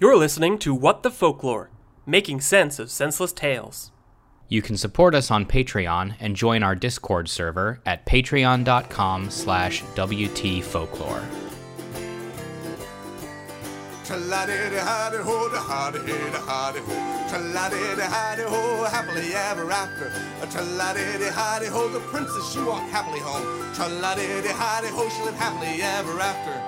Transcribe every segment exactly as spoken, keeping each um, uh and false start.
You're listening to What the Folklore, making sense of senseless tales. You can support us on Patreon and join our Discord server at patreon.com slash WTFolklore. Tra-la-di-di-hi-di-ho, da-hi-di-hi-di-hi-di-ho. Tra-la-di-di-hi-di-ho, happily ever after. Tra-la-di-di-hi-di-ho, the princess, she walked happily home. Tra-la-di-di-hi-di-ho, she lived happily ever after.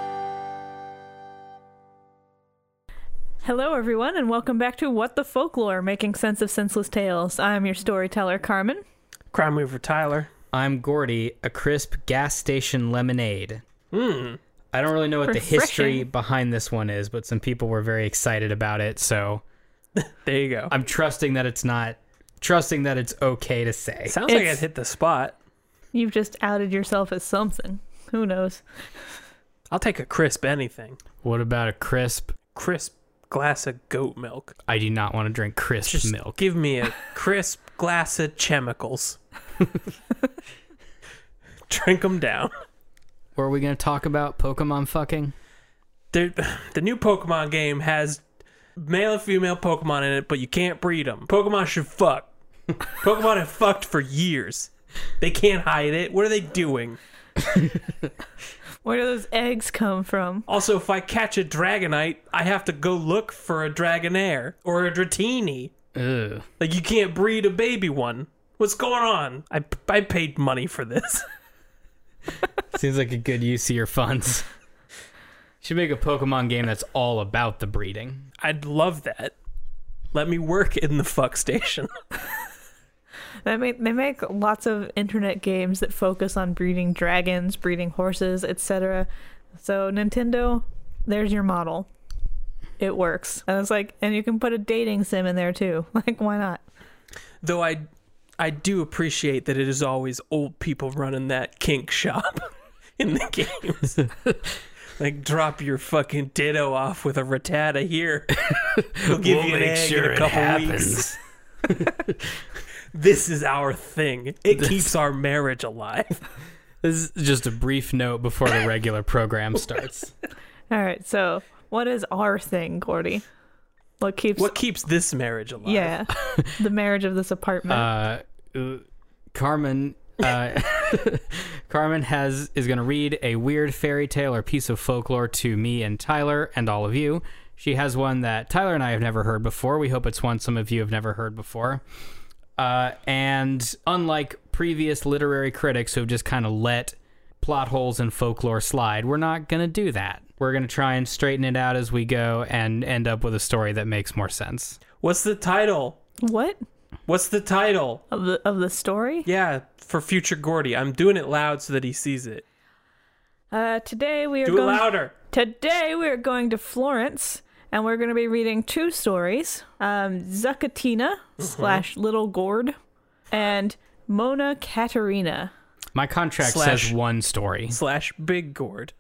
Hello, everyone, and welcome back to What the Folklore, making sense of senseless tales. I'm your storyteller, Carmen. Crime Mover Tyler. I'm Gordy, a crisp gas station lemonade. Hmm. I don't really know what Refreshing. the history behind this one is, but some people were very excited about it, so There you go. I'm trusting that it's not, trusting that it's okay to say. Sounds like It's- it hit the spot. You've just outed yourself as something. Who knows? I'll take a crisp anything. What about a crisp? Crisp glass of goat milk. I do not want to drink crisp Just milk. give me a crisp glass of chemicals. Drink them down. Or are we going to talk about Pokemon fucking? The, the new Pokemon game has male and female Pokemon in it, but you can't breed them. Pokemon should fuck. Pokemon have fucked for years. They can't hide it. What are they doing? Where do those eggs come from? Also, if I catch a Dragonite, I have to go look for a Dragonair or a Dratini. Ugh. Like, you can't breed a baby one. What's going on? I, I paid money for this. Seems like a good use of your funds. Should make a Pokemon game that's all about the breeding. I'd love that. Let me work in the fuck station. They make, they make lots of internet games that focus on breeding dragons, breeding horses, et cetera. So, Nintendo, there's your model. It works. And it's like, and you can put a dating sim in there too. Like, why not? Though I, I do appreciate that it is always old people running that kink shop in the games. Like, drop your fucking Ditto off with a Rattata here. We'll give We'll you an make egg sure in a it couple happens. weeks. This is our thing. It keeps our marriage alive. This is just a brief note before the regular program starts. All right, so what is our thing, Gordy? What keeps... What keeps this marriage alive? Yeah, the marriage of this apartment. Uh, uh, Carmen, uh, Carmen has is going to read a weird fairy tale or piece of folklore to me and Tyler and all of you. She has one that Tyler and I have never heard before. We hope it's one some of you have never heard before. Uh, and unlike previous literary critics who have just kind of let plot holes in folklore slide, we're not going to do that. We're going to try and straighten it out as we go and end up with a story that makes more sense. What's the title? what? What's the title? Of the, of the story? Yeah, for future Gordy. I'm doing it loud so that he sees it. Uh, today we are Do it going... louder. Today we are going to Florence, and we're going to be reading two stories. Um, Zuccatina slash Little Gourd and Mona Caterina. My contract Slash- says one story, Slash Big Gourd.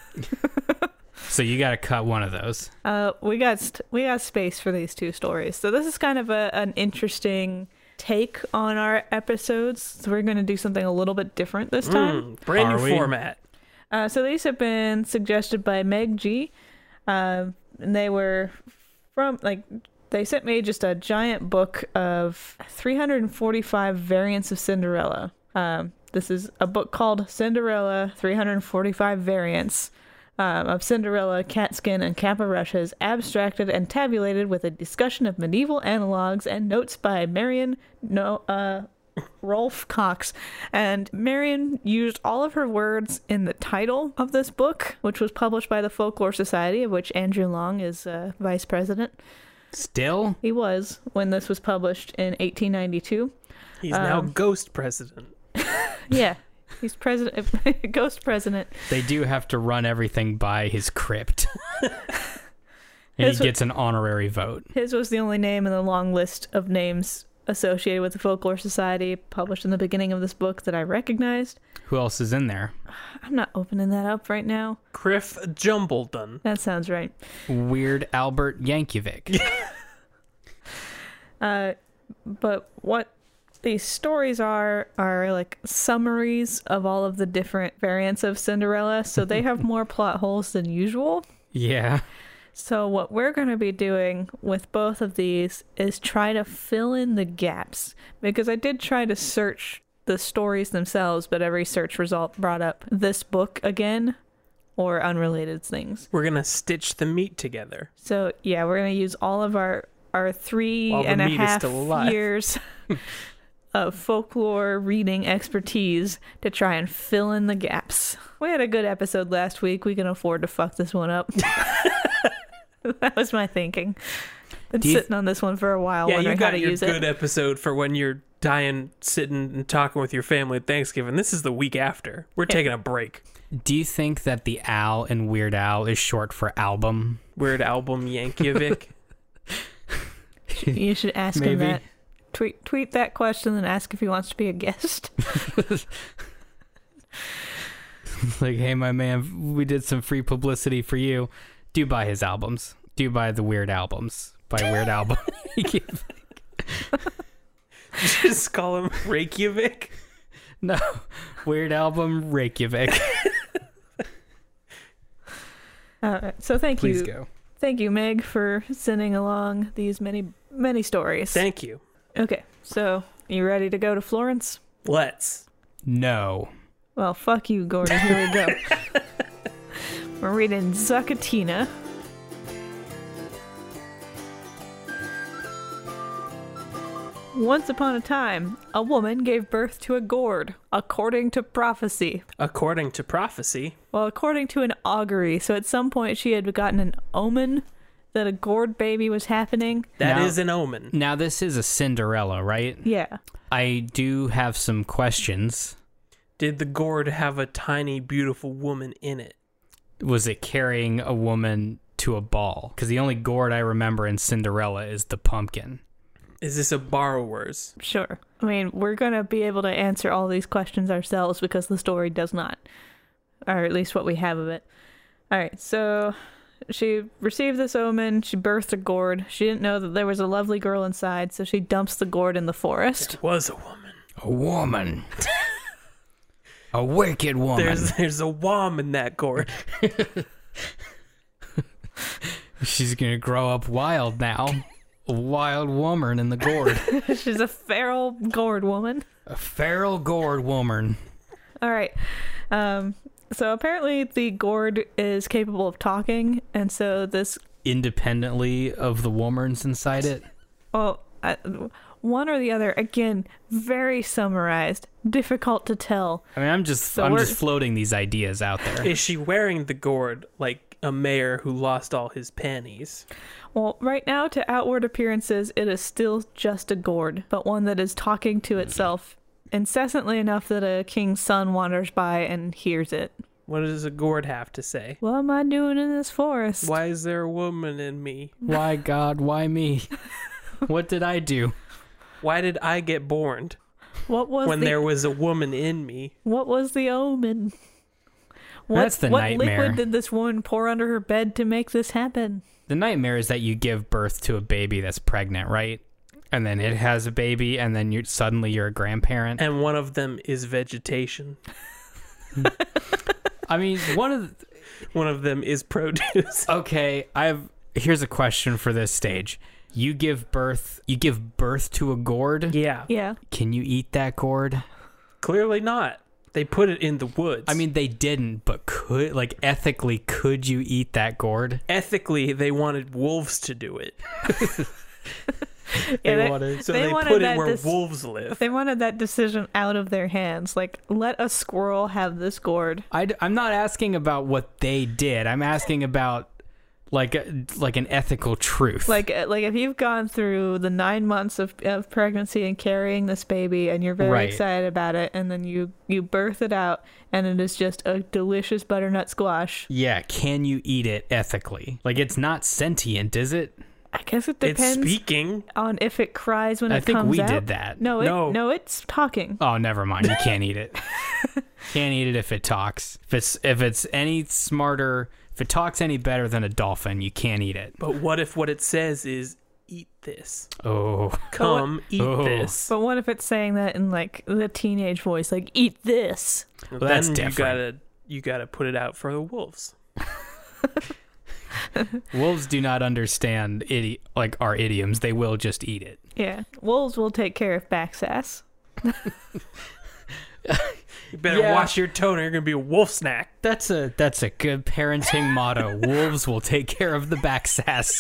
so you got to cut one of those. Uh, we got st- we got space for these two stories, so this is kind of a, an interesting take on our episodes. So we're going to do something a little bit different this time. Mm, brand Are new we? format. Uh, so these have been suggested by Meg G. Uh, and they were from, like, they sent me just a giant book of three hundred forty-five variants of Cinderella. Um, this is a book called Cinderella, three hundred forty-five Variants um, of Cinderella, Catskin, and Caporushes, abstracted and tabulated with a discussion of medieval analogs and notes by Marion no, uh, Rolf Cox. And Marion used all of her words in the title of this book, which was published by the Folklore Society, of which Andrew Long is uh, vice president. Still? He was when this was published in eighteen ninety-two. He's now Um, ghost president. Yeah, he's president, ghost president. They do have to run everything by his crypt. and His he wa- gets an honorary vote. His was the only name in the long list of names associated with the Folklore Society published in the beginning of this book that I recognized. Who else is in there? I'm not opening that up right now. Criff Jumbledon. That sounds right. Weird Albert Yankovic. Uh, but what these stories are are like summaries of all of the different variants of Cinderella, so they have more plot holes than usual. Yeah. So what we're going to be doing with both of these is try to fill in the gaps, because I did try to search the stories themselves, but every search result brought up this book again or unrelated things. We're gonna stitch the meat together. So yeah, we're going to use all of our our three While the and a meat is half still alive. years of folklore reading expertise to try and fill in the gaps. We had a good episode last week. We can afford to fuck this one up. That was my thinking. Been Do you- sitting on this one for a while, Yeah, you wondering how got to your use good it. episode for when you're dying, sitting and talking with your family at Thanksgiving. This is the week after. We're taking a break. Do you think that the Al in Weird Al is short for album? Weird Album Yankovic. You should ask him Maybe. that. Tweet tweet that question and ask if he wants to be a guest. Like, hey, my man, we did some free publicity for you. Do buy his albums. Do buy the Weird albums. Buy Weird Album. Just call him Reykjavik. No, Weird Album Reykjavik. All right. So thank Please you, go. thank you, Meg, for sending along these many many stories. Thank you. Okay, so you ready to go to Florence? Let's. No. Well, fuck you, Gordon. Here we go. We're reading Zuccatina. Once upon a time, a woman gave birth to a gourd, according to prophecy. According to prophecy. Well, according to an augury. So at some point she had gotten an omen that a gourd baby was happening. That is Now- an omen. Now, this is a Cinderella, right? Yeah. I do have some questions. Did the gourd have a tiny, beautiful woman in it? Was it carrying a woman to a ball? Because the only gourd I remember in Cinderella is the pumpkin. Is this a borrower's? Sure. I mean, we're going to be able to answer all these questions ourselves because the story does not. Or at least what we have of it. All right, so she received this omen. She birthed a gourd. She didn't know that there was a lovely girl inside, so she dumps the gourd in the forest. It was a woman. A woman. A wicked woman. There's there's a wom in that gourd. She's going to grow up wild now. A wild woman in the gourd. She's a feral gourd woman. A feral gourd woman. All right. Um, so apparently the gourd is capable of talking, and so this, Independently of the womans inside it. well, I, one or the other, again, very summarized, difficult to tell. I mean, I'm just So I'm we're- just floating these ideas out there. Is she wearing the gourd like a mayor who lost all his panties? Well, right now, to outward appearances, it is still just a gourd, but one that is talking to itself incessantly enough that a king's son wanders by and hears it. What does a gourd have to say? What am I doing in this forest? Why is there a woman in me? Why, God, why me? What did I do? Why did I get born What was when the there was a woman in me? What was the omen? What, That's the what nightmare. liquid did this woman pour under her bed to make this happen? The nightmare is that you give birth to a baby that's pregnant, right? And then it has a baby, and then you suddenly you're a grandparent. And one of them is vegetation. I mean, one of the, One of them is produce. okay, I've here's a question for this stage. You give birth, you give birth to a gourd. Yeah. Yeah. Can you eat that gourd? Clearly not. They put it in the woods. I mean, they didn't, but could like ethically, could you eat that gourd? ethically, they wanted wolves to do it. Yeah, they, wanted- So They they, wanted put it that where dis- wolves live. they wanted that decision out of their hands. Like, let a squirrel have this gourd. I, am not asking about what they did. I'm asking about like a, like an ethical truth. Like, uh, like if you've gone through the nine months of, of pregnancy and carrying this baby, and you're very Right. excited about it, and then you you birth it out, and it is just a delicious butternut squash. yeah, can you eat it ethically? Like it's not sentient, is it? I guess it It's depends speaking. on if it cries when I it think comes we out. did that. No, it, No. no, it's talking. Oh, never mind. You can't eat it. Can't eat it if it talks. If it's if it's any smarter, if it talks any better than a dolphin, you can't eat it. But what if what it says is, eat this? Oh, Come, eat Oh. this. But what if it's saying that in like the teenage voice, like "eat this"? Well, that's then different. you gotta you gotta put it out for the wolves. Wolves do not understand idi- like our idioms. They will just eat it. Yeah. Wolves will take care of backsass. You better Yeah. watch your tone or you're going to be a wolf snack. That's a that's a good parenting motto. Wolves will take care of the backsass.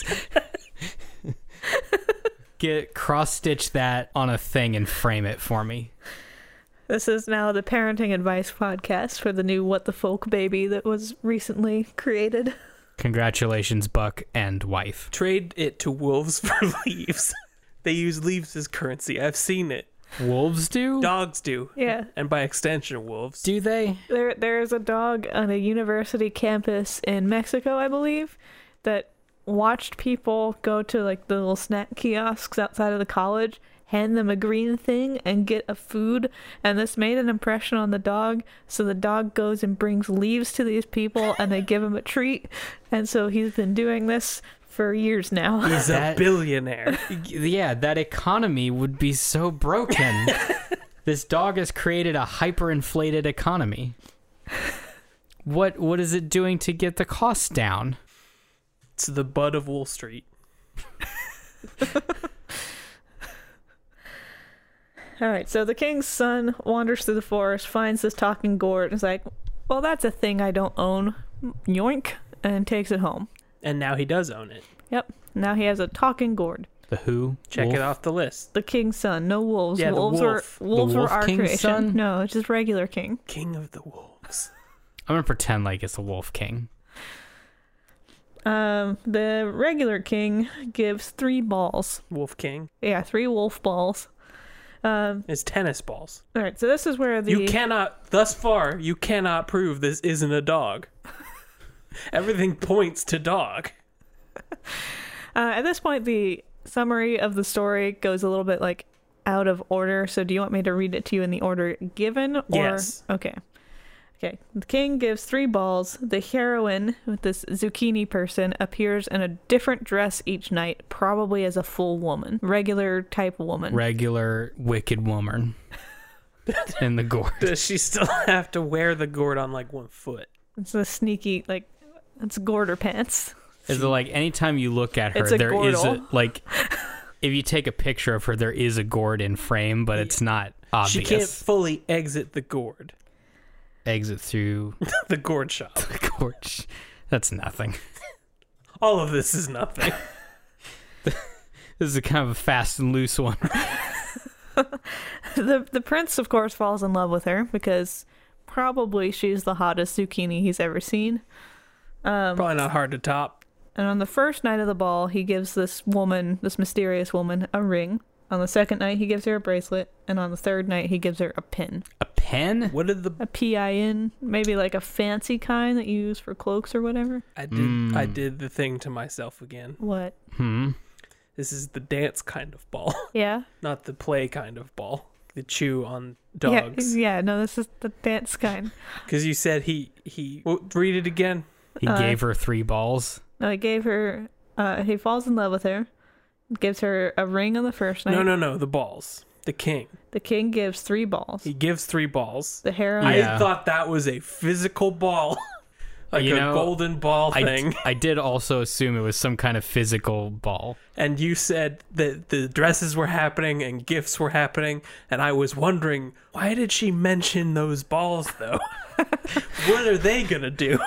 Get cross stitch that on a thing and frame it for me. This is now the parenting advice podcast for the new What the Folk baby that was recently created. Congratulations, Buck and wife. Trade it to wolves for leaves. They use leaves as currency. I've seen it. Wolves do? Dogs do. Yeah. And by extension, wolves. Do they? There, there is a dog on a university campus in Mexico, I believe, that watched people go to like the little snack kiosks outside of the college, hand them a green thing, and get a food. And this made an impression on the dog. So the dog goes and brings leaves to these people, and they give him a treat. And so he's been doing this for years now. He's That- a billionaire. Yeah, that economy would be so broken. This dog has created a hyperinflated economy. What what is it doing to get the costs down? It's the bud of Wall Street. All right, so the king's son wanders through the forest, finds this talking gourd, and is like, well, that's a thing I don't own. Yoink, and takes it home. And now he does own it. Yep, now he has a talking gourd. The who? Check Wolf? it off the list. The king's son, no wolves. Yeah, the wolves wolf. were wolves The were wolf our king's creation. son? No, it's just regular king. King of the wolves. I'm gonna pretend like it's a wolf king. Um, the regular king gives three balls. Wolf King. Yeah, three wolf balls. Um, It's tennis balls. all right, so this is where the You cannot, thus far, you cannot prove this isn't a dog. Everything points to dog. Uh, at this point, the summary of the story goes a little bit like out of order. So, do you want me to read it to you in the order given? Or... Yes. Okay. Okay. The king gives three balls. The heroine, with this zucchini person, appears in a different dress each night, probably as a full woman, regular type woman. Regular wicked woman. In the gourd. Does she still have to wear the gourd on like one foot? It's a sneaky, like, it's gorder pants. Is it like anytime you look at her, It's a there is a gordle. like if you take a picture of her, there is a gourd in frame, but it's not obvious. She can't fully exit the gourd. Exit through The gourd shop. the gourd. That's nothing. All of this is nothing. This is a kind of a fast and loose one. the The prince, of course, falls in love with her because probably she's the hottest zucchini he's ever seen. Um, Probably not hard to top. And on the first night of the ball, he gives this woman, this mysterious woman, a ring. On the second night, he gives her a bracelet. And on the third night, he gives her a pin. A pen? What did the A P I N, maybe like a fancy kind that you use for cloaks or whatever. I did I did the thing to myself again. What? Hmm. This is the dance kind of ball, Yeah? not the play kind of ball. The chew on dogs. Yeah, yeah, no, this is the dance kind. Because you said he he well, read it again. He Uh, gave her three balls. No, he gave her, uh, he falls in love with her, gives her a ring on the first night. No, no, no. The balls. The king. The king gives three balls. He gives three balls. The heroine. Yeah. I thought that was a physical ball, like You a know, golden ball I, thing. I did also assume it was some kind of physical ball. And you said that the dresses were happening and gifts were happening, and I was wondering, why did she mention those balls though? What are they gonna do?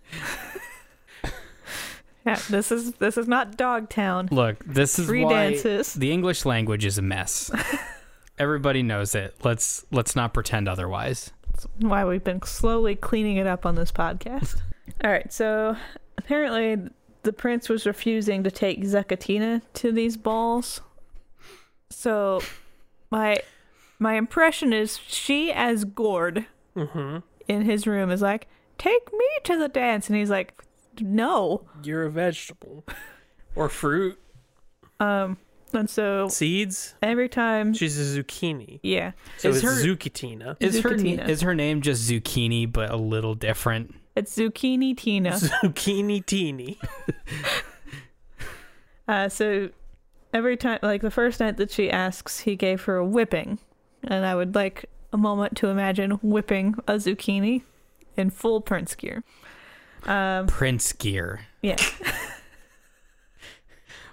Yeah, this is this is not Dogtown. Look, this is Three why dances. the English language is a mess. Everybody knows it. Let's let's not pretend otherwise. Why we've been slowly cleaning it up on this podcast. All right, so apparently the prince was refusing to take Zekatina to these balls. So my my impression is she as Gord Mm-hmm. in his room is like, take me to the dance, and he's like, no. You're a vegetable or fruit, Um, and so seeds. every time, She's a zucchini, yeah, so Is it's her- Zucchitina. Is her Zucchitina. is her name just Zucchini but a little different? it's Zucchini Tina. Zucchini teeny. Uh, so every time, like the first night that she asks, he gave her a whipping, and I would like a moment to imagine whipping a zucchini in full prince gear. Um, Prince gear. yeah.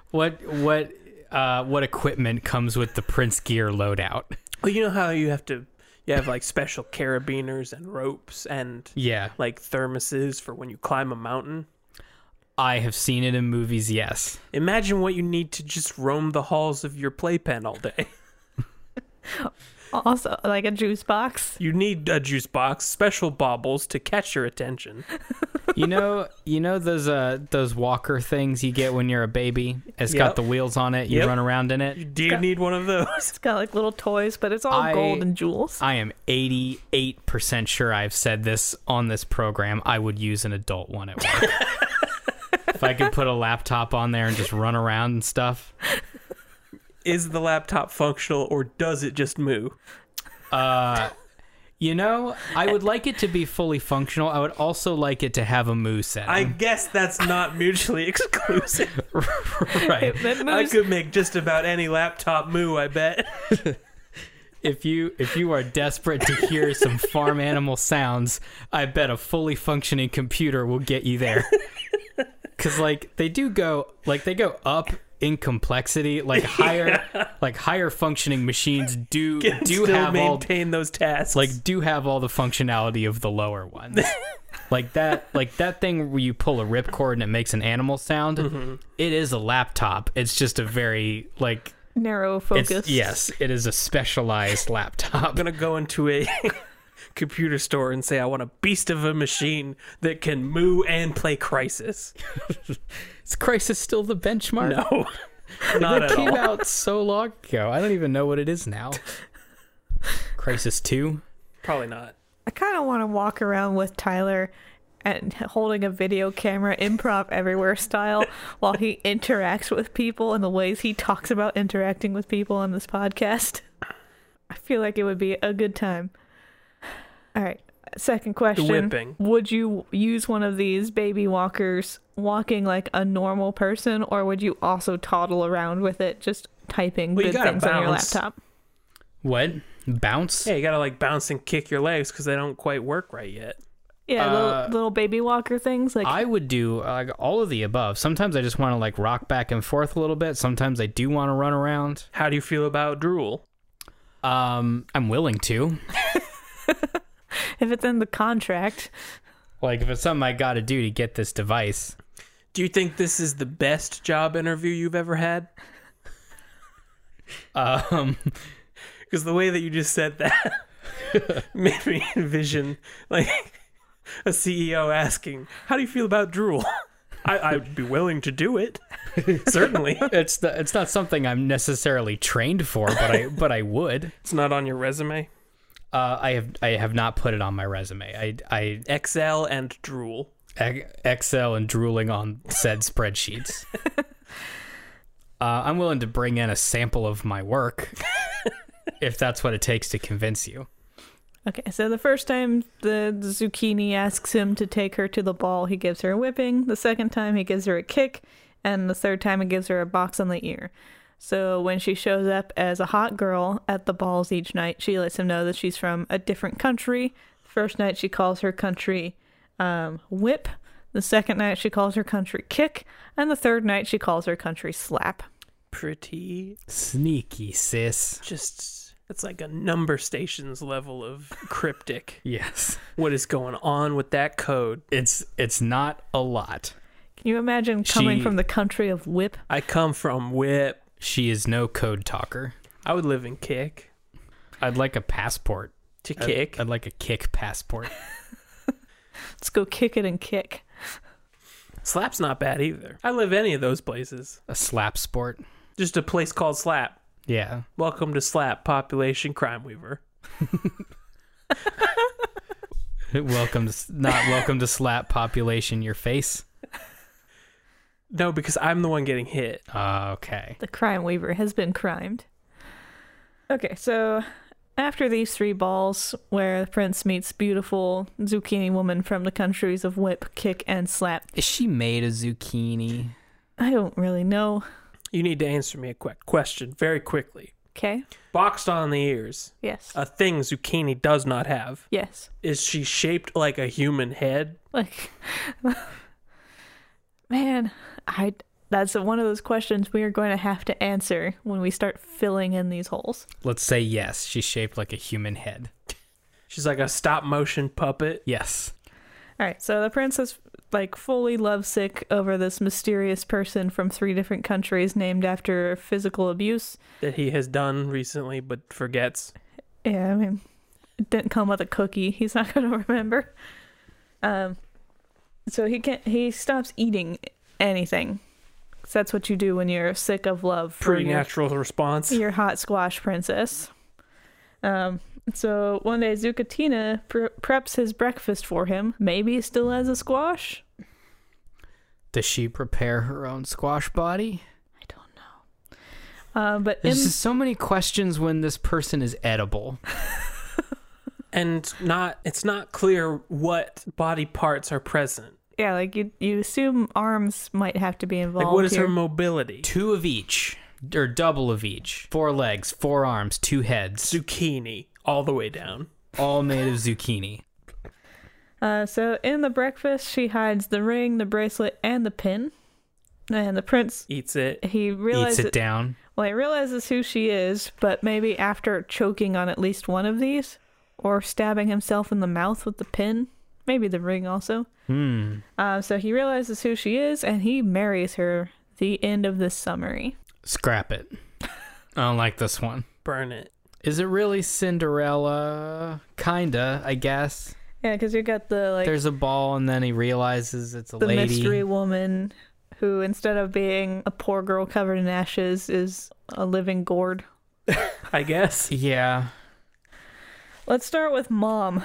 What what uh, what equipment comes with the Prince gear loadout? Well, you know how you have to, you have like special carabiners and ropes and Yeah, like thermoses for when you climb a mountain. I have seen it in movies. Yes. Imagine what you need to just roam the halls of your playpen all day. Also, like a juice box. You need a juice box, special baubles to catch your attention. You know, you know those uh those walker things you get when you're a baby. It's Yep. got the wheels on it. You Yep. run around in it. Do you need one of those? It's got like little toys, but it's all I- gold and jewels. I am eighty-eight percent sure I've said this on this program. I would use an adult one at work. If I could put a laptop on there and just run around and stuff. Is the laptop functional or does it just moo? Uh, you know, I would like it to be fully functional. I would also like it to have a moo setting. I guess that's not mutually exclusive. right. That I moves- could make just about any laptop moo, I bet. If you if you are desperate to hear some farm animal sounds, I bet a fully functioning computer will get you there. Cause like they do go like they go up in complexity, like higher like higher functioning machines do Can do still have all maintain those tasks. like do have all the functionality of the lower ones. Like that like that thing where you pull a ripcord and it makes an animal sound. Mm-hmm. It is a laptop. It's just a very like narrow it's, focus. yes, it is a specialized laptop. I'm gonna go into a computer store and say I want a beast of a machine that can moo and play Crysis. Is Crysis still the benchmark? No, not That at came all. out so long ago. I don't even know what it is now. Crysis two? Probably not. I kind of want to walk around with Tyler and holding a video camera, improv everywhere style, while he interacts with people and the ways he talks about interacting with people on this podcast. I feel like it would be a good time. All right. Second question. whipping. Would you use one of these baby walkers walking like a normal person, or would you also toddle around with it just typing Well, you good gotta things on your bounce. laptop? What? Bounce? Yeah, you gotta like bounce and kick your legs because they don't quite work right yet. Yeah, Uh, little, little baby walker things. Like I would do uh, all of the above. Sometimes I just want to like rock back and forth a little bit. Sometimes I do want to run around. How do you feel about drool? Um, I'm willing to. if it's in the contract. Like if it's something I got to do to get this device. Do you think this is the best job interview you've ever had? Um, Because the way that you just said that made me envision like a C E O asking, "How do you feel about drool?" I, I'd be willing to do it, certainly. it's the, it's not something I'm necessarily trained for, but I but I would. It's not on your resume. Uh, I have I have not put it on my resume. I I Excel and drool. Ex- Excel and drooling on said spreadsheets. Uh, I'm willing to bring in a sample of my work if that's what it takes to convince you. Okay, so the first time the, the zucchini asks him to take her to the ball, he gives her a whipping. The second time, he gives her a kick. And the third time, he gives her a box on the ear. So when she shows up as a hot girl at the balls each night, she lets him know that she's from a different country. First night, she calls her country um, whip. The second night, she calls her country kick. And the third night, she calls her country slap. Pretty, Sneaky, sis. just, it's like a number stations level of cryptic. Yes. What is going on with that code? It's it's not a lot. Can you imagine coming She- from the country of whip? I come from whip. She is no code talker. I would live in kick. I'd like a passport. To I'd- kick. I'd, like a kick passport. Let's go kick it and kick. Slap's not bad either. I live any of those places. A slap sport. Just a place called Slap. Yeah. Welcome to Slap, population crime weaver. Welcome to not welcome to slap population your face. No, because I'm the one getting hit. Uh, okay. The crime weaver has been crimed. Okay, so after these three balls, where the prince meets beautiful zucchini woman from the countries of whip, kick, and slap, Is she made of zucchini? I don't really know. You need to answer me a quick question very quickly. Okay? Boxed on the ears, Yes. a thing zucchini does not have. Yes. Is she shaped like a human head? Like, man, I that's one of those questions we are going to have to answer when we start filling in these holes. Let's say yes. She's shaped like a human head. She's like a stop motion puppet. Yes. All right, so the prince is like fully lovesick over this mysterious person from three different countries named after physical abuse. That he has done recently but forgets. Yeah, I mean, it didn't come with a cookie. He's not going to remember. Um, so he can't. He stops eating anything. So that's what you do when you're sick of love. For Pretty your, natural response. your hot squash princess. Um. So one day, Zuccatina pre- preps his breakfast for him. Maybe still has a squash. Does she prepare her own squash body? I don't know. Uh, but in There's just so many questions when this person is edible. And not it's not clear what body parts are present. yeah, like you you assume arms might have to be involved. Like what is here. her mobility? Two of each. Or double of each. Four legs, four arms, two heads. Zucchini all the way down. All made of zucchini. Uh, so in the breakfast, she hides the ring, the bracelet, and the pin. And the prince, Eats it. he Eats realizes, it down. well, he realizes who she is, but maybe after choking on at least one of these, or stabbing himself in the mouth with the pin, maybe the ring also. Hmm. Uh, so he realizes who she is, and he marries her. The end of this summary. Scrap it. I don't like this one. Burn it. Is it really Cinderella? Kinda, I guess. Yeah, because you got the like There's a ball, and then he realizes it's a the lady. mystery woman who, instead of being a poor girl covered in ashes, is a living gourd. I guess. Yeah. Let's start with mom.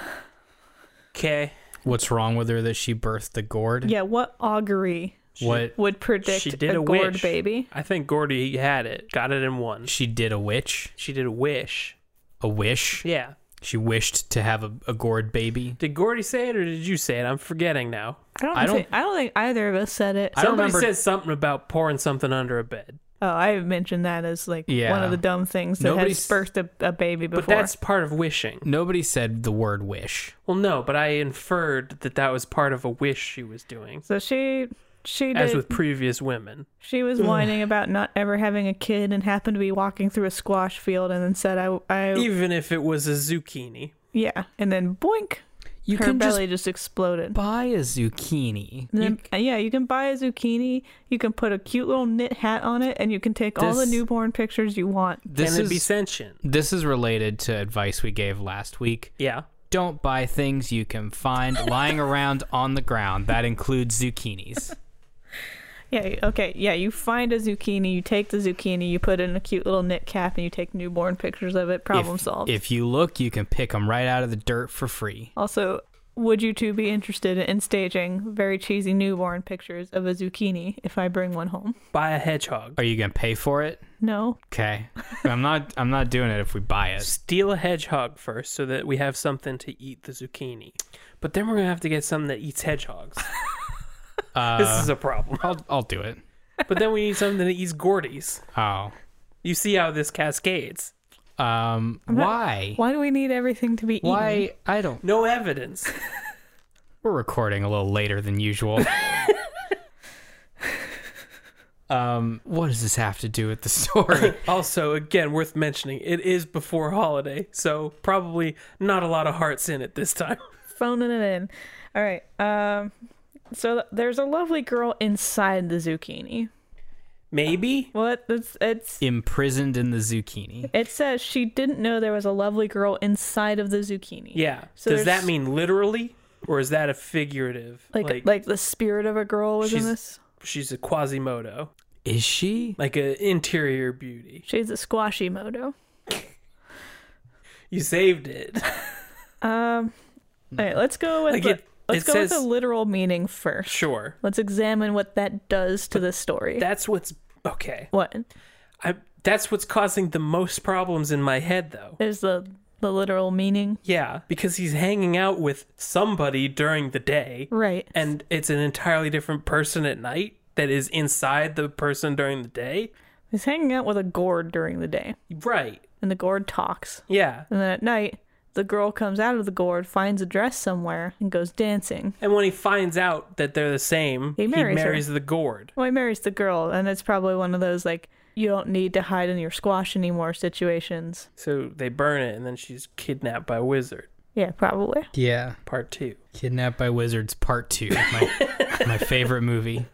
Okay. What's wrong with her that she birthed a gourd? Yeah, what augury What? would predict She did a, a gourd wish. baby? I think Gordy had it. Got it in one. She did a witch? She did a wish. A wish? Yeah. She wished to have a, a gourd baby? Did Gordy say it or did you say it? I'm forgetting now. I don't. I don't- think, I don't think either of us said it. I don't Somebody remember- said something about pouring something under a bed. Oh, I mentioned that as like Yeah. one of the dumb things that Nobody's- has birthed a, a baby before. But that's part of wishing. Nobody said the word wish. Well, no, but I inferred that that was part of a wish she was doing. So she she As did. with previous women. She was whining about not ever having a kid and happened to be walking through a squash field and then said, "I, I, Even if it was a zucchini. yeah," and then boink, You her can belly just just, exploded. buy a zucchini. And then, You- uh, yeah, you can buy a zucchini. You can put a cute little knit hat on it, and you can take all the This- newborn pictures you want. this Can it is be sentient? this is related to advice we gave last week. Yeah. Don't buy things you can find lying around on the ground. That includes zucchinis. Yeah, okay, yeah. You find a zucchini, you take the zucchini, you put it in a cute little knit cap, and you take newborn pictures of it. Problem if, solved. If you look, you can pick them right out of the dirt for free. Also, would you two be interested in staging very cheesy newborn pictures of a zucchini if I bring one home? Buy a hedgehog. Are you gonna pay for it? No. Okay. I'm not. I'm not doing it if we buy it. Steal a hedgehog first so that we have something to eat the zucchini. But then we're going to have to get something that eats hedgehogs. Uh, This is a problem. I'll I'll do it. But then we need something that eats Gordies. Oh. You see how this cascades. Um. not- Why? Why do we need everything to be eaten? Why? I don't. No evidence. We're recording a little later than usual. um. What does this have to do with the story? Also, again, worth mentioning, it is before holiday, so probably not a lot of hearts in it this time. Phoning it in. All right. Um. So th- there's a lovely girl inside the zucchini. Maybe? What? It's it's. Imprisoned in the zucchini. It says she didn't know there was a lovely girl inside of the zucchini. Yeah. So Does there's- that mean literally? Or is that a figurative? Like, like the spirit of a girl was in she's- this. she's a Quasimodo. Is she? Like an interior beauty. She's a squashy moto. You saved it. Um. All right. Let's go with Like the, it- let's it go with says- the literal meaning first. Sure. Let's examine what that does to the story. That's what's... Okay. What I, that's what's causing the most problems in my head, though. is the the literal meaning? Yeah, because he's hanging out with somebody during the day, Right. and it's an entirely different person at night that is inside the person during the day. He's hanging out with a gourd during the day, Right. and the gourd talks. Yeah. And then at night, the girl comes out of the gourd, finds a dress somewhere, and goes dancing. And when he finds out that they're the same, He marries her. marries the gourd. Well, he marries the girl, and it's probably one of those, like, you don't need to hide in your squash anymore situations. So they burn it, and then she's kidnapped by a wizard. Yeah, probably. Yeah. Part two. Kidnapped by Wizards Part two. My, my favorite movie.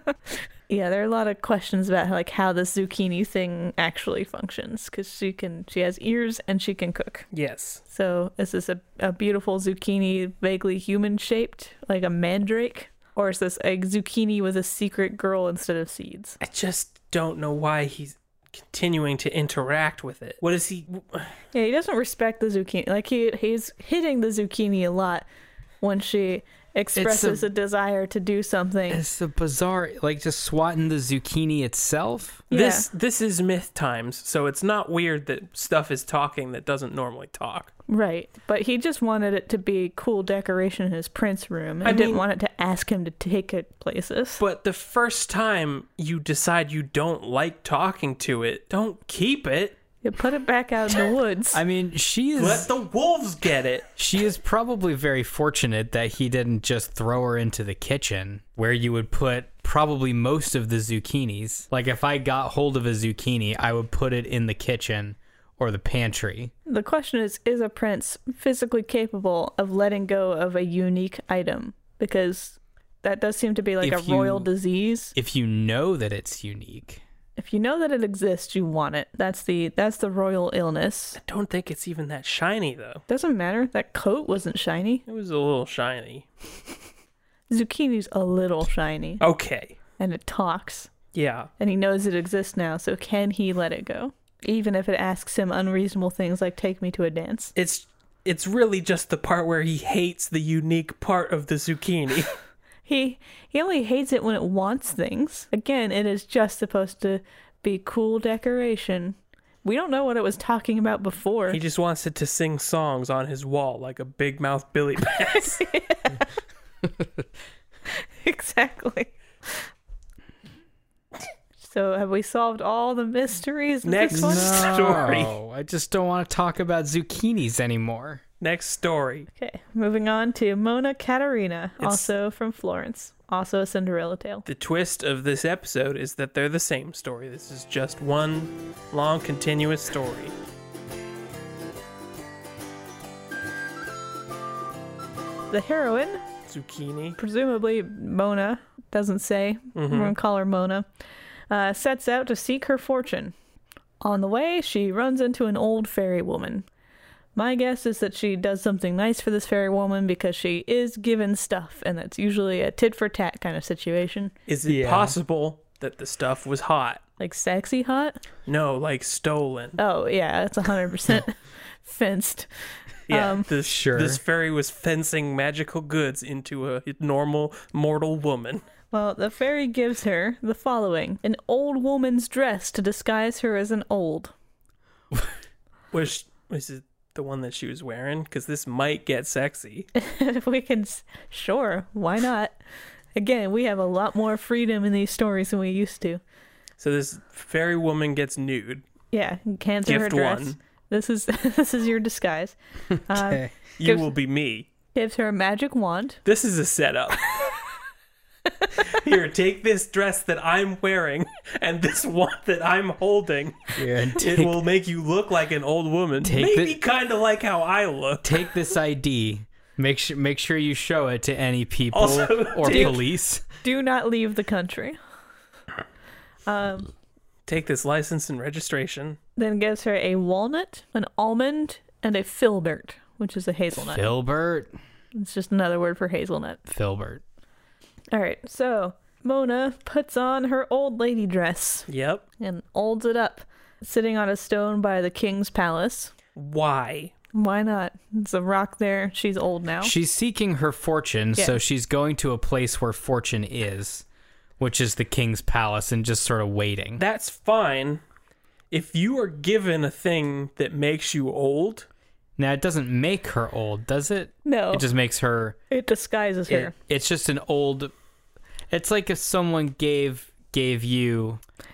Yeah, there are a lot of questions about like how this zucchini thing actually functions, because she can she has ears and she can cook. Yes. So is this a, a beautiful zucchini, vaguely human shaped, like a mandrake, or is this a zucchini with a secret girl instead of seeds? I just don't know why he's continuing to interact with it. What is he... Yeah, he doesn't respect the zucchini. Like he he's hitting the zucchini a lot when she expresses a- a desire to do something. It's a bizarre, like just swatting the zucchini itself. Yeah. This this is myth times, so it's not weird that stuff is talking that doesn't normally talk. Right, but he just wanted it to be cool decoration in his prince room, and I didn't mean- want it to ask him to take it places. But the first time you decide you don't like talking to it, don't keep it. You put it back out in the woods. I mean, she is Let the wolves get it. she is probably very fortunate that he didn't just throw her into the kitchen where you would put probably most of the zucchinis. Like if I got hold of a zucchini, I would put it in the kitchen or the pantry. The question is, is a prince physically capable of letting go of a unique item? Because that does seem to be like If a royal you- disease. If you know that it's unique. If you know that it exists, you want it. That's the that's the royal illness. I don't think it's even that shiny, though. Doesn't matter. That coat wasn't shiny. It was a little shiny. Zucchini's a little shiny. Okay. And it talks. Yeah. And he knows it exists now, so can he let it go? Even if it asks him unreasonable things like take me to a dance. It's it's really just the part where he hates the unique part of the zucchini. He he only hates it when it wants things. Again, it is just supposed to be cool decoration. We don't know what it was talking about before. He just wants it to sing songs on his wall like a big mouth Billy Bass. Exactly. So have we solved all the mysteries of Next this one? story. No, I just don't want to talk about zucchinis anymore. Next story. Okay, moving on to Mona Caterina, It's- also from Florence. Also a Cinderella tale. The twist of this episode is that they're the same story. This is just one long, continuous story. The heroine, Zucchini. presumably Mona, doesn't say. We're going to call her Mona, uh, sets out to seek her fortune. On the way, she runs into an old fairy woman. My guess is that she does something nice for this fairy woman because she is given stuff, and that's usually a tit-for-tat kind of situation. Is it Yeah. possible that the stuff was hot? Like sexy hot? No, like stolen. Oh, yeah, it's one hundred percent fenced. Yeah, um, this, Sure. this fairy was fencing magical goods into a normal mortal woman. Well, the fairy gives her the following: an old woman's dress to disguise her as an old. Was, was it the one that she was wearing? Because this might get sexy. We can, s- sure, why not? Again, we have a lot more freedom in these stories than we used to. So this fairy woman gets nude. Yeah, hands her her Gift dress. one. This is this is your disguise. Um, Okay. You Gives- will be me. gives her a magic wand. This is a setup. Here, take this dress that I'm wearing and this one that I'm holding. Yeah, and It take, will make you look like an old woman. Take Maybe the- kind of like how I look. take this I D. Make sure make sure you show it to any people Also, or take- police. Do not leave the country. Um, Take this license and registration. then gives her a walnut, an almond, and a filbert, which is a hazelnut. Filbert. It's just another word for hazelnut. Filbert. All right, so Mona puts on her old lady dress Yep. and holds it up, sitting on a stone by the king's palace. Why? Why not? It's a rock there. She's old now. She's seeking her fortune, Yeah. so she's going to a place where fortune is, which is the king's palace, and just sort of waiting. That's fine. If you are given a thing that makes you old, Now, it doesn't make her old, does it? No, It just makes her... it disguises her. It, it's just an old... It's like if someone gave gave you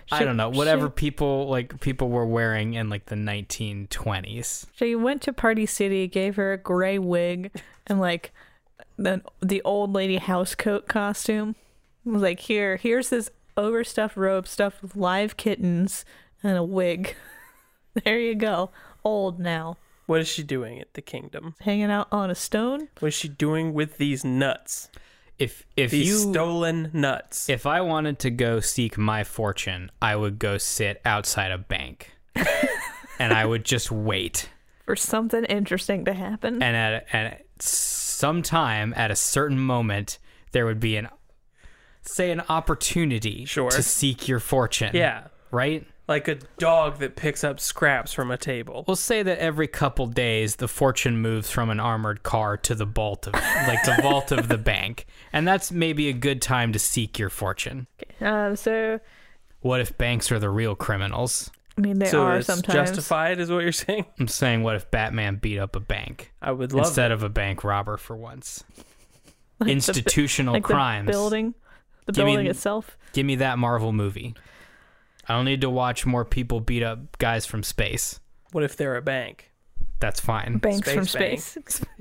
I don't know, She- whatever she- people like people were wearing in like the nineteen twenties. She went to Party City, gave her a gray wig and like the the old lady house coat costume. Was like, here, here's this overstuffed robe stuffed with live kittens and a wig. There you go. Old now. What is she doing at the kingdom? Hanging out on a stone. What is she doing with these nuts? If if These you stolen nuts. if I wanted to go seek my fortune, I would go sit outside a bank. And I would just wait. For something interesting to happen. And at and sometime at a certain moment there would be an say an opportunity Sure. to seek your fortune. Yeah. Right? Like a dog that picks up scraps from a table. We'll say that every couple days the fortune moves from an armored car to the vault of like the vault of the bank. And that's maybe a good time to seek your fortune. Um, so, What if banks are the real criminals? I mean, they so are it's sometimes. justified, is what you're saying? I'm saying what if Batman beat up a bank I would love instead it. of a bank robber for once? Like the- Institutional like crimes. The building, the Give me- building itself. Give me that Marvel movie. I don't need to watch more people beat up guys from space. What if they're a bank? That's fine. Banks from Space bank. space.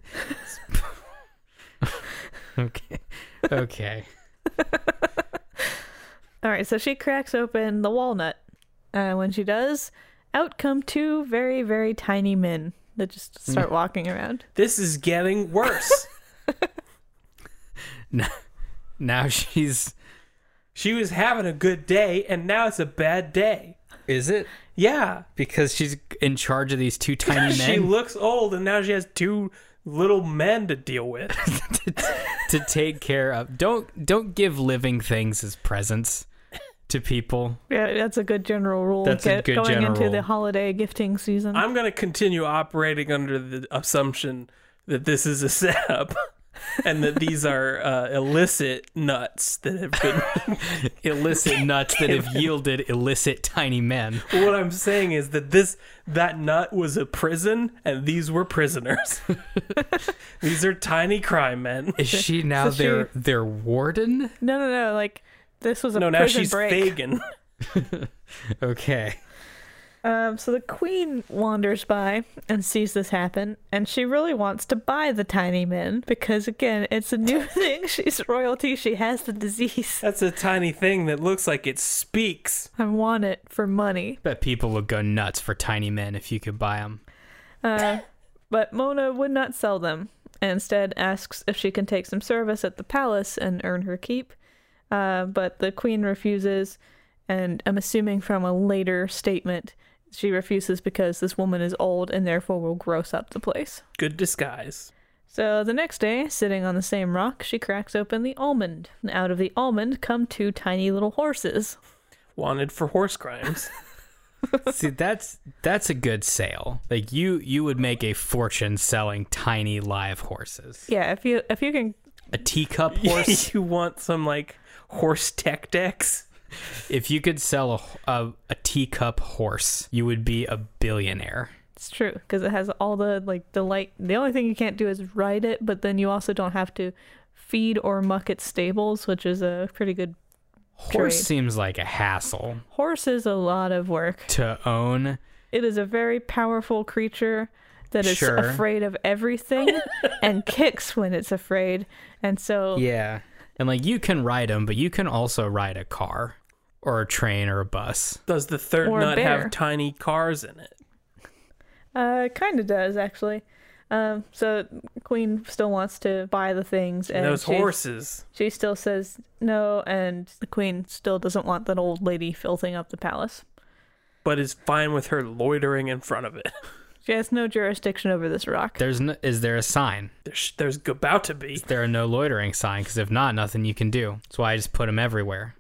Okay. Okay. All right, so she cracks open the walnut. Uh, when she does, out come two very, very tiny men that just start walking around. This is getting worse. Now she's. She was having a good day, and now it's a bad day. Is it? Yeah. Because she's in charge of these two tiny men She looks old, and now she has two little men to deal with. to take care of. Don't don't give living things as presents to people. Yeah, that's a good general rule. That's a Get- good going general into the rule. holiday gifting season. I'm going to continue operating under the assumption that this is a setup and that these are uh, illicit nuts that have been. Illicit nuts that have yielded illicit tiny men. What I'm saying is that this that nut was a prison, and these were prisoners. These are tiny crime men. Is she now So she- their their warden? no, no, no. Like this was a No, now prison she's break. Fagin. Okay. Um, so the queen wanders by and sees this happen, and she really wants to buy the tiny men because, again, it's a new thing. She's royalty. She has the disease. That's a tiny thing that looks like it speaks. I want it for money. Bet people would go nuts for tiny men if you could buy them. Uh, but Mona would not sell them, and instead asks if she can take some service at the palace and earn her keep. Uh, but the queen refuses, and I'm assuming from a later statement, she refuses because this woman is old and therefore will gross up the place. Good disguise. So the next day, sitting on the same rock, she cracks open the almond. And out of the almond come two tiny little horses. Wanted for horse crimes. See, that's that's a good sale. Like you you would make a fortune selling tiny live horses. Yeah, if you if you can, A teacup horse. You want some like horse tech decks? If you could sell a, a a teacup horse, you would be a billionaire. it's true because it has all the like delight. The only thing you can't do is ride it, but then you also don't have to feed or muck its stables, which is a pretty good. Horse Trade. seems like a hassle Horse is a lot of work. to own. It is a very powerful creature that is Sure. afraid of everything and kicks when it's afraid, and so Yeah. And like you can ride them, but you can also ride a car or a train or a bus. Does the third Or a nut bear. have tiny cars in it? Uh, kind of does actually. Um, so Queen still wants to buy the things, and And those she's- horses. she still says no, and the Queen still doesn't want that old lady filthing up the palace. But is fine with her loitering in front of it. She has no jurisdiction over this rock. There's no, is there a sign? There's, there's about to be. Is there a no loitering sign? Because if not, nothing you can do. That's why I just put them everywhere.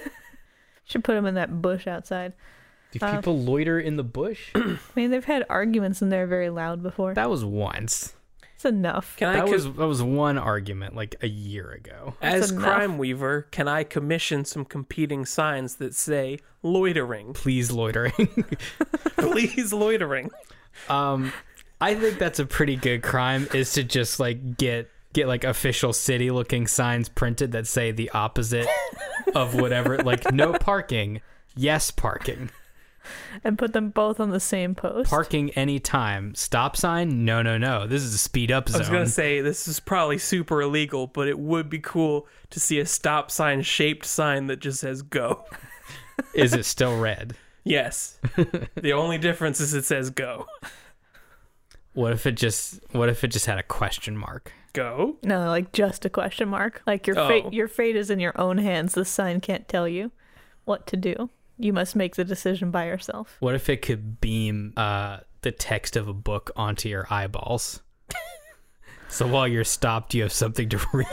Should put him in that bush outside. Do Uh, people loiter in the bush? I mean, they've had arguments in there very loud before. That was once. It's enough. Can I, That co- was that was one argument like a year ago. as enough. Crime Weaver, can I commission some competing signs that say loitering? Please loitering. Please loitering. um, I think that's a pretty good crime is to just like get get like official city looking signs printed that say the opposite of whatever, like no parking, Yes, parking. And put them both on the same post. Parking anytime. Stop sign? No, no, no. This is a speed up zone. I was going to say, this is probably super illegal, but it would be cool to see a stop sign shaped sign that just says go. Is it still red? Yes. The only difference is it says go. What if it just what if it just had a question mark? Go? No, like just a question mark. Like your Oh. fate your fate is in your own hands. The sign can't tell you what to do. You must make the decision by yourself. What if it could beam uh, the text of a book onto your eyeballs? So while you're stopped, you have something to read.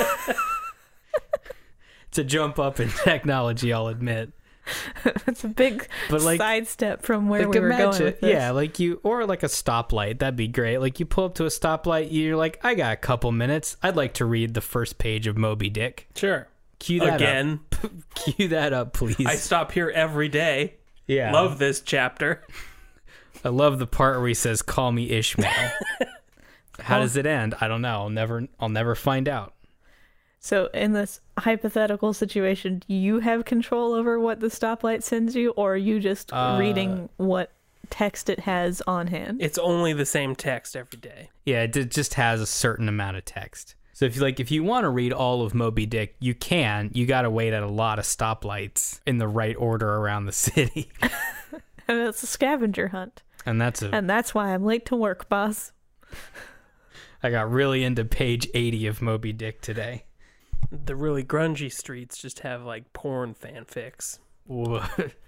It's a jump up in technology, I'll admit. It's a big But like, sidestep from where like we were going imagine, with this. yeah, like you, or like a stoplight. That'd be great. Like you pull up to a stoplight, you're like, I got a couple minutes. I'd like to read the first page of Moby Dick. Sure. Cue that Again. up. Cue that up, please. I stop here every day. yeah, Love this chapter. I love the part where he says, "Call me Ishmael." How does it end? I don't know. I'll never. I'll never find out. So in this hypothetical situation, do you have control over what the stoplight sends you, or are you just Uh, reading what text it has on hand? It's only the same text every day. Yeah, it d- just has a certain amount of text. So if you like, if you want to read all of Moby Dick, you can. You got to wait at a lot of stoplights in the right order around the city, And it's a scavenger hunt. and that's a. And that's why I'm late to work, boss. I got really into page eighty of Moby Dick today. The really grungy streets just have like porn fanfics. What?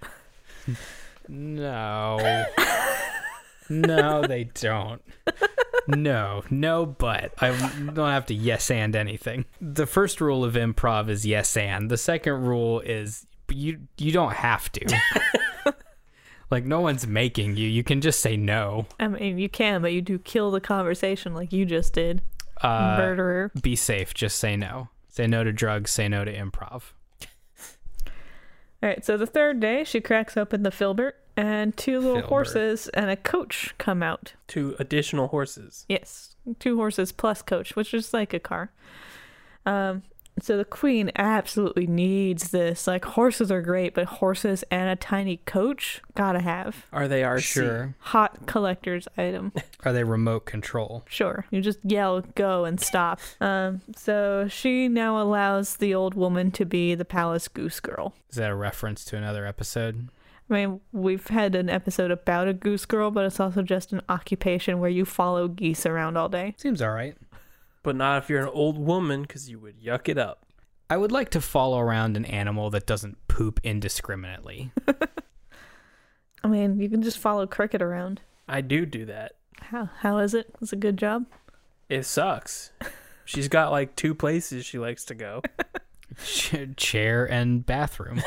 No. No, they don't. No, no, but I don't have to yes and anything. The first rule of improv is yes and. The second rule is you you don't have to. Like no one's making you. You can just say no. I mean, you can, but you do kill the conversation like you just did. Uh, Murderer. Be safe. Just say no. Say no to drugs. Say no to improv. All right, so the third day, she cracks open the filbert, and two little Filbert. horses and a coach come out. Two additional horses. Yes, two horses plus coach, which is like a car. Um, so the queen absolutely needs this. Like, horses are great, but horses and a tiny coach, gotta have. Are they R C? Sure. Hot collector's item. Are they remote control? Sure, you just yell go and stop. Um, so she now allows the old woman to be the palace goose girl. Is that a reference to another episode? I mean, we've had an episode about a goose girl, but it's also just an occupation where you follow geese around all day. Seems all right. But not if you're an old woman, because you would yuck it up. I would like to follow around an animal that doesn't poop indiscriminately. I mean, you can just follow Cricket around. I do do that. How how is it? It's a good job. It sucks. She's got like two places she likes to go. Ch- chair and bathroom.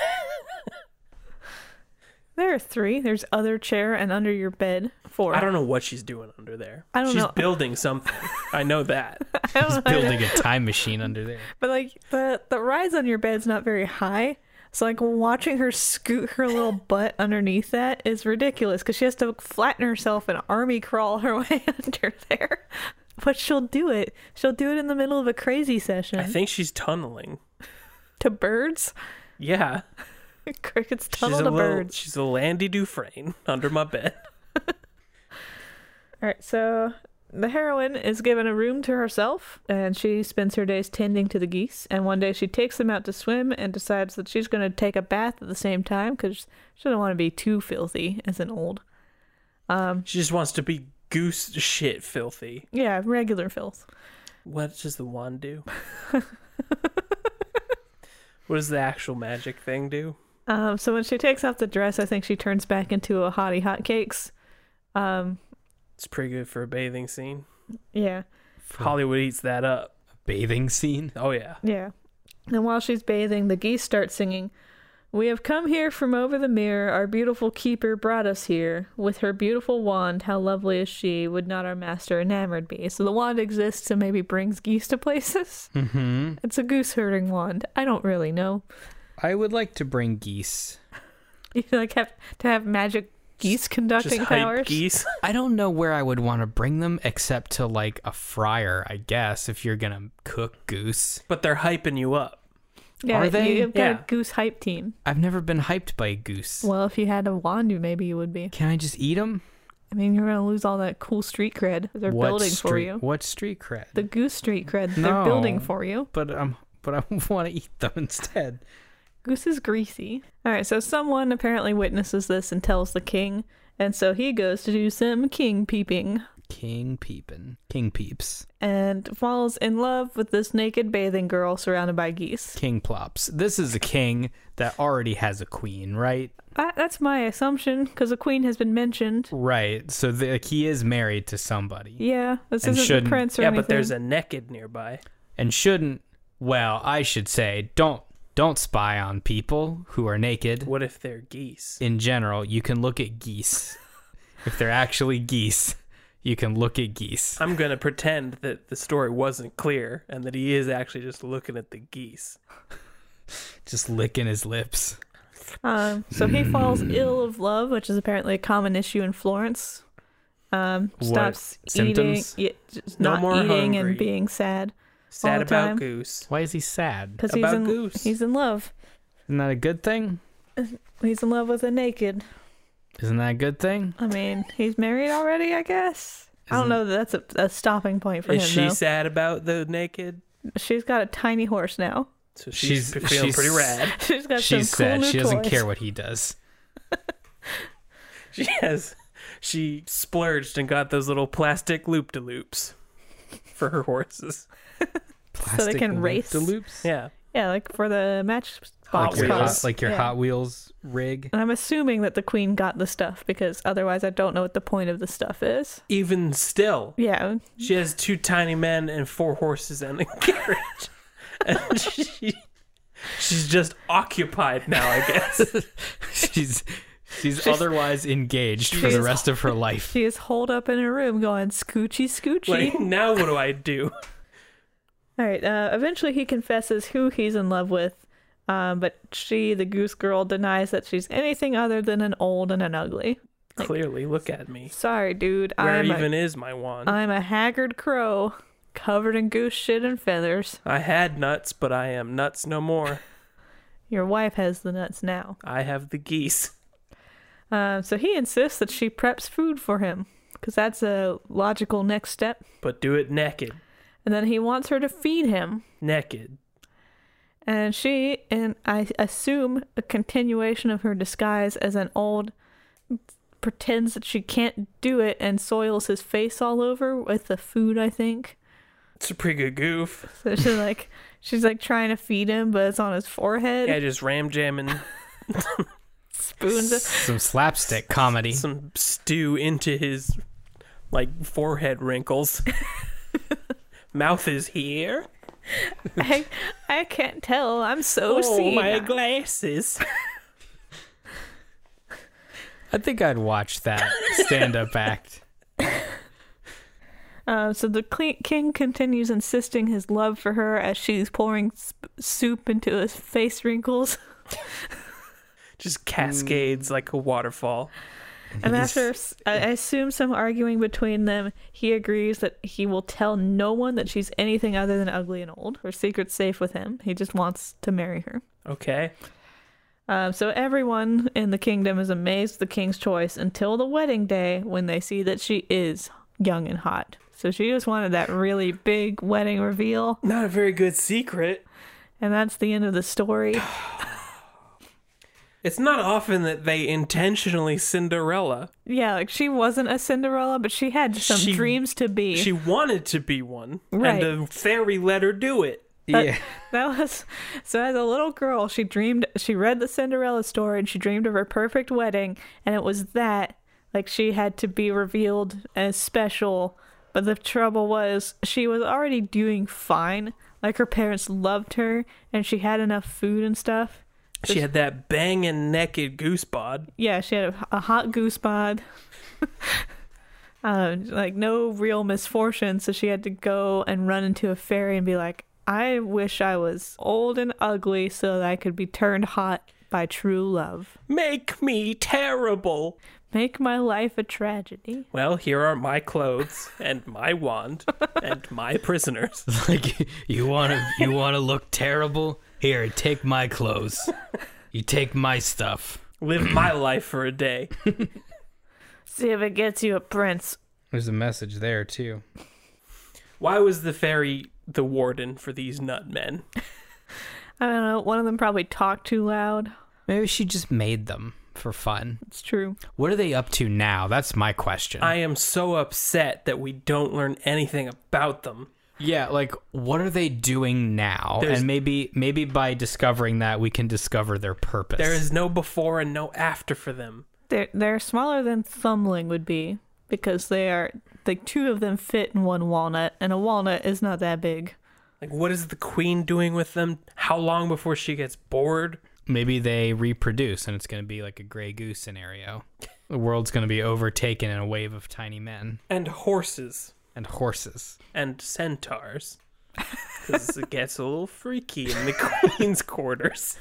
There are three. There's other chair and under your bed. Four. I don't know what she's doing under there. I don't she's know. building something. I know that. I don't know. Building a time machine under there. But like the the rise on your bed's not very high. So like watching her scoot her little butt underneath that is ridiculous because she has to flatten herself and army crawl her way under there. But she'll do it. She'll do it in the middle of a crazy session. I think she's tunneling. To birds? Yeah. Crickets She's tunnel a to little, birds. she's a Landy Dufresne under my bed. All right, so the heroine is given a room to herself, and she spends her days tending to the geese. And one day she takes them out to swim and decides that she's going to take a bath at the same time because she doesn't want to be too filthy as an old. Um, She just wants to be goose shit filthy. yeah, regular filth. What does the wand do? What does the actual magic thing do? Um, so when she takes off the dress, I think she turns back into a hottie hotcakes. Um, It's pretty good for a bathing scene. yeah, Hollywood eats that up. Bathing scene. Oh, yeah. yeah. And while she's bathing, the geese start singing, "We have come here from over the mirror. Our beautiful keeper brought us here. With her beautiful wand, how lovely is she. Would not our master enamored be?" So the wand exists and maybe brings geese to places. Mm-hmm. It's a goose herding wand. I don't really know. I would like to bring geese. You like have to have magic geese conducting Just hype powers. geese. I don't know where I would want to bring them except to like a fryer, I guess, if you're going to cook goose. But they're hyping you up. Yeah, Are they? You've got Yeah. a goose hype team. I've never been hyped by a goose. Well, if you had a wand, you maybe you would be. Can I just eat them? I mean, you're gonna lose all that cool street cred that they're what building street, for you. What street cred? The goose street cred that No. they're building for you. But um, but I want to eat them instead. Goose is greasy. All right, so someone apparently witnesses this and tells the king, and so he goes to do some king peeping King peepin'. King peeps. and falls in love with this naked bathing girl surrounded by geese. King plops. This is a king that already has a queen, right? Uh, that's my assumption, because a queen has been mentioned. Right. So the, like, he is married to somebody. Yeah, this And isn't the shouldn't- prince or Yeah, anything. but there's a naked nearby. And shouldn't, well, I should say, don't don't spy on people who are naked. What if they're geese? In general, you can look at geese. If they're actually geese, you can look at geese. I'm going to pretend that the story wasn't clear and that he is actually just looking at the geese. Just licking his lips. Um, so he falls ill of love, which is apparently a common issue in Florence. Um, What, stops eating, symptoms? yeah, just No not more eating hungry. and being sad Sad the about time. goose. Why is he sad? because he's About in goose. he's in love. Isn't that a good thing? He's in love with a naked. Isn't that a good thing? I mean, he's married already, I guess. I don't Isn't- know that that's a, a stopping point for Is him. she though. sad about the naked? She's got a tiny horse now. So she's, She's- feeling she's- pretty rad. She's got She's some cool sad. new She doesn't toys. care what he does. She has, she splurged and got those little plastic loop-de-loops for her horses. So they can race. loops. Yeah. Yeah, like for the match Hot Like your, Wheels. hot, like your Yeah. Hot Wheels rig. And I'm assuming that the queen got the stuff because otherwise I don't know what the point of the stuff is. Even still, Yeah, she has two tiny men and four horses and a carriage. And she, she's just occupied now, I guess. she's she's otherwise engaged for the She's- rest of her life. she is holed up in her room going scoochy scoochy. Like, now what do I do? All right. Uh, eventually, he confesses who he's in love with, um, but she, the goose girl, denies that she's anything other than an old and an ugly. Like- Clearly, look at me. Sorry, dude. Where I'm even a, is my wand? I'm a haggard crow, covered in goose shit and feathers. I had nuts, but I am nuts no more. Your wife has the nuts now. I have the geese. Um, so he insists that she preps food for him, because that's a logical next step. But do it naked. And then he wants her to feed him. Naked. And she, and I assume a continuation of her disguise as an old, pretends that she can't do it and soils his face all over with the food, I think. It's a pretty good goof. So she's like, she's like trying to feed him, but it's on his forehead. Yeah, just ram jamming Spoons it. Some slapstick comedy. some stew into his, like, forehead wrinkles. Mouth is here. I, I can't tell. I'm so Oh, senile. my glasses. I think I'd watch that stand-up act. Uh, so the cle- king continues insisting his love for her as she's pouring sp- soup into his face wrinkles. Just cascades like a waterfall. And after, s- I I assume, some arguing between them, he agrees that he will tell no one that she's anything other than ugly and old. Her secret's safe with him. He just wants to marry her. Okay. Um, so everyone in the kingdom is amazed at the king's choice until the wedding day when they see that she is young and hot. So she just wanted that really big wedding reveal, Not a very good secret. and that's the end of the story. It's not often that they intentionally Cinderella. Yeah, like she wasn't a Cinderella, but she had some She- dreams to be. She wanted to be one, Right. and the fairy let her do it. That- Yeah. That was so. As a little girl, she dreamed. She read the Cinderella story, and she dreamed of her perfect wedding. And it was that, like, she had to be revealed as special. But the trouble was, she was already doing fine. Like, her parents loved her, and she had enough food and stuff. She had that banging naked goose bod. Yeah, she had a, a hot goose bod. um, like, no real misfortune. So she had to go and run into a fairy and be like, I wish I was old and ugly so that I could be turned hot by true love. Make me terrible. Make my life a tragedy. Well, here are my clothes and my wand and my prisoners. Like, you want to you want to look terrible? Here, take my clothes. You take my stuff. Live my life for a day. See if it gets you a prince. There's a message there, too. Why was the fairy the warden for these nut men? I don't know. One of them probably talked too loud. Maybe she just made them for fun. It's true. What are they up to now? That's my question. I am so upset that we don't learn anything about them. Yeah, like, what are they doing now? There's- and maybe maybe by discovering that, we can discover their purpose. There is no before and no after for them. They're they're smaller than Thumbling would be because they are like two of them fit in one walnut, and a walnut is not that big. Like, what is the queen doing with them? How long before she gets bored? Maybe they reproduce, and it's going to be like a Grey Goose scenario. The world's going to be overtaken in a wave of tiny men. And horses. And horses. And centaurs. Because it gets a little freaky in the queen's quarters.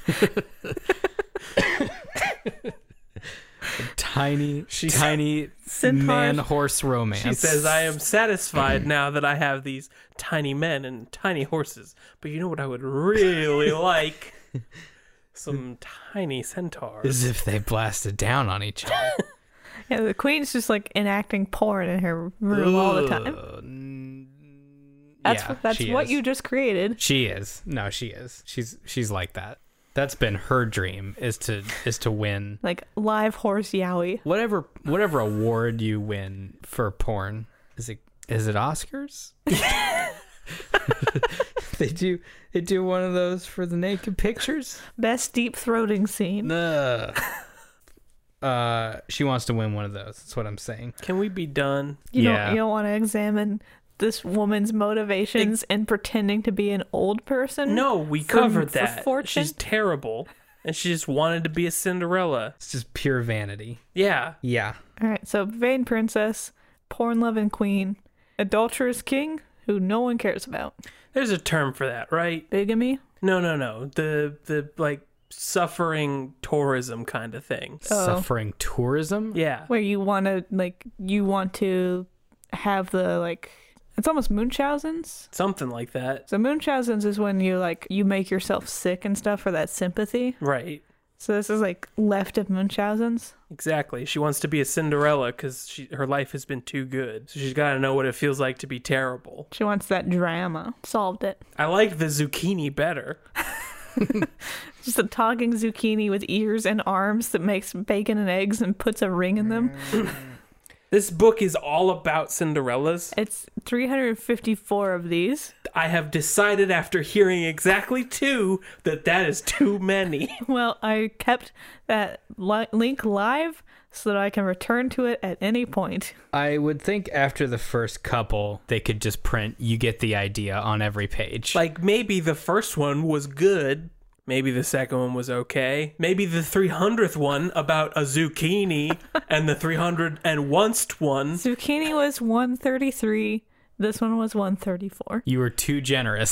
Tiny, She- tiny Centaurs. man-horse romance. She says, I am satisfied now that I have these tiny men and tiny horses. But you know what I would really like? Some tiny centaurs. As if they blasted down on each other. Yeah, the queen's just like enacting porn in her room all the time. time. That's yeah, that's she what is. you just created. She is. No, she is. She's she's like that. That's been her dream is to is to win Like live horse yowie. whatever whatever award you win for porn. Is it is it Oscars? they do they do one of those for the naked pictures? Best deep throating scene. No. Uh, she wants to win one of those. That's what I'm saying. Can we be done? You Yeah. don't you don't want to examine this woman's motivations and pretending to be an old person? No, we For- covered for that. fortune? She's terrible. And she just wanted to be a Cinderella. It's just pure vanity. Yeah. Yeah. All right, so vain princess, porn loving queen, adulterous king who no one cares about, There's a term for that, right? bigamy. No, no, no. The, the like, suffering tourism kind of thing. Oh. Suffering tourism? Yeah. Where you want to like you want to have the like it's almost Munchausen's. Something like that. So Munchausen's is when you like you make yourself sick and stuff for that sympathy. Right. So this is like left of Munchausen's. Exactly. She wants to be a Cinderella because she her life has been too good. So she's got to know what it feels like to be terrible. She wants that drama. Solved it. I like the zucchini better. Just a talking zucchini with ears and arms that makes bacon and eggs and puts a ring in them. This book is all about Cinderellas. It's three hundred fifty-four of these. I have decided after hearing exactly two that that is too many. Well, I kept that li- link live so that I can return to it at any point. I would think after the first couple, they could just print, you get the idea on every page. Like, maybe the first one was good. Maybe the second one was okay. Maybe the three hundredth one about a zucchini and the three hundred and onest one. Zucchini was one thirty-three. This one was one thirty-four. you were too generous.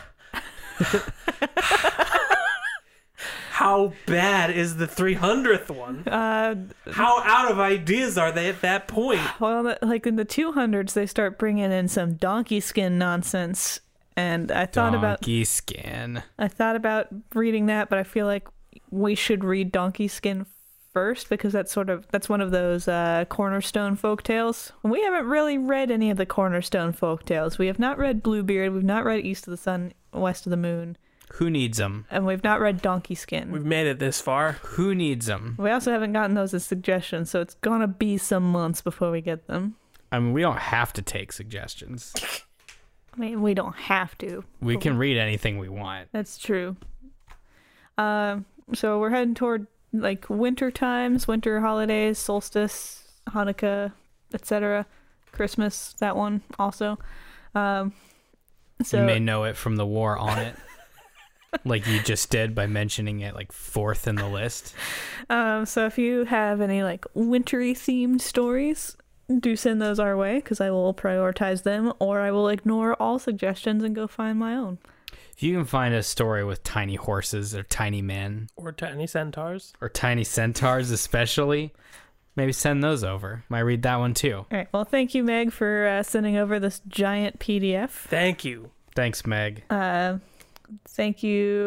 How bad is the three hundredth one? Uh, How out of ideas are they at that point? well, like in the two hundreds, they start bringing in some donkey skin nonsense. And I thought about Donkey skin. I thought about reading that, but I feel like we should read Donkey Skin first because that's sort of that's one of those uh, cornerstone folktales. We haven't really read any of the cornerstone folktales. We have not read Bluebeard. We've not read East of the Sun, West of the Moon, Who needs them? and we've not read Donkey Skin. We've made it this far. Who needs them? We also haven't gotten those as suggestions, so it's gonna be some months before we get them. I mean, we don't have to take suggestions. I mean, we don't have to. We can read anything we want. That's true. Um, so we're heading toward like winter times, winter holidays, solstice, Hanukkah, et cetera. Christmas, that one also. Um, so you may know it from the war on it. Like you just did by mentioning it like fourth in the list. Um, so if you have any like wintry themed stories, do send those our way because I will prioritize them, or I will ignore all suggestions and go find my own. If you can find a story with tiny horses or tiny men Or tiny centaurs. or tiny centaurs especially, maybe send those over. Might read that one too. All right. Well, thank you, Meg, for uh, sending over this giant P D F. Thank you. Thanks, Meg. Uh, thank you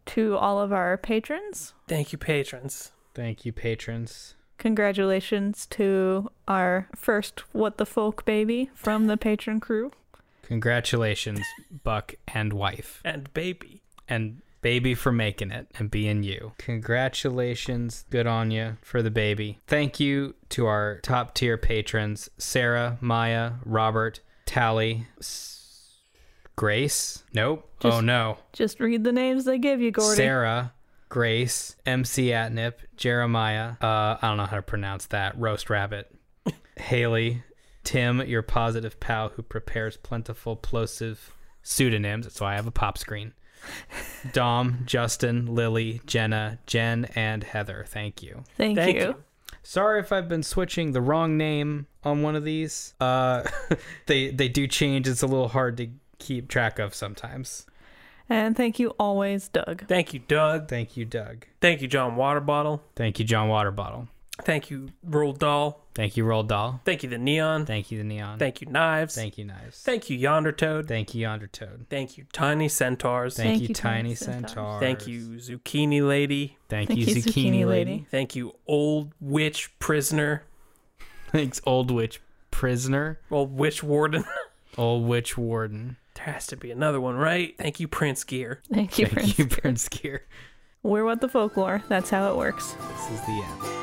To all of our patrons, Thank you, patrons. Thank you, patrons. congratulations to our first What the Folk baby from the patron crew. Congratulations, Buck and wife. And baby. And baby for making it and being you. Congratulations. Good on you for the baby. Thank you to our top tier patrons, Sarah, Maya, Robert, Tally, S- Grace. Nope. Just- oh no. Just read the names they give you, Gordy. Sarah, Grace, M C Atnip, Jeremiah. Uh, I don't know how to pronounce that. Roast Rabbit. Haley, Tim, your positive pal who prepares plentiful plosive pseudonyms. That's why I have a pop screen. Dom, Justin, Lily, Jenna, Jen, and Heather. Thank you. Thank, Thank you. you. Sorry if I've been switching the wrong name on one of these. Uh, they they do change. It's a little hard to keep track of sometimes. And thank you always, Doug. Thank you, Doug. Thank you, Doug. Thank you, John Waterbottle. Thank you, John Waterbottle. Thank you, Roald Dahl. Thank you, Roald Dahl. Thank you, the Neon. Thank you, the Neon. Thank you, Knives. Thank you, Knives. Thank you, Yonder Toad. Thank you, Yonder Toad. Thank you, Tiny Centaurs. Thank, Thank you, you, Tiny Tiny Centaurs. Centaurs. Thank you, Zucchini Lady. Thank, Thank you, you, Zucchini, Zucchini Lady. Lady. Thank you, Old Witch Prisoner. Thanks, Old Witch Prisoner. Old Witch Warden. Old Witch Warden. There has to be another one, right? Thank you, Prince Gear. Thank you, Thank Prince. you, Prince Gear. We're What the Folklore. That's how it works. This is the end.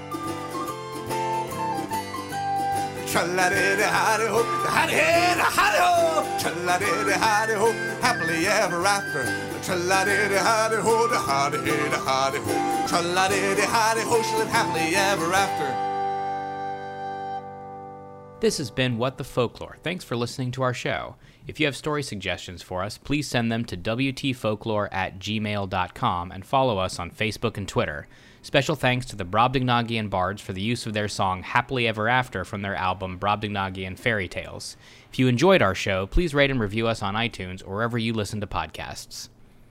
Tra-la-di-di-hi-di-ho, hi-di-hi-di-hi-di-ho. Tra-la-di-di-hi-di-ho, happily ever after. Tra-la-di-di-hi-di-ho, da-hi-di-hi-di-hi-di-ho. Tra-la-di-di-hi-di-ho, she lived happily ever after. This has been What the Folklore. Thanks for listening to our show. If you have story suggestions for us, please send them to w t folklore at gmail dot com and follow us on Facebook and Twitter. Special thanks to the Brobdingnagian Bards for the use of their song Happily Ever After from their album Brobdingnagian Fairy Tales. If you enjoyed our show, please rate and review us on iTunes or wherever you listen to podcasts.